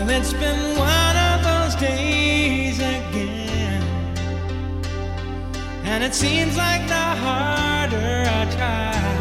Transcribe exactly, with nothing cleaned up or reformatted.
It's been one of those days again, and it seems like the harder I try,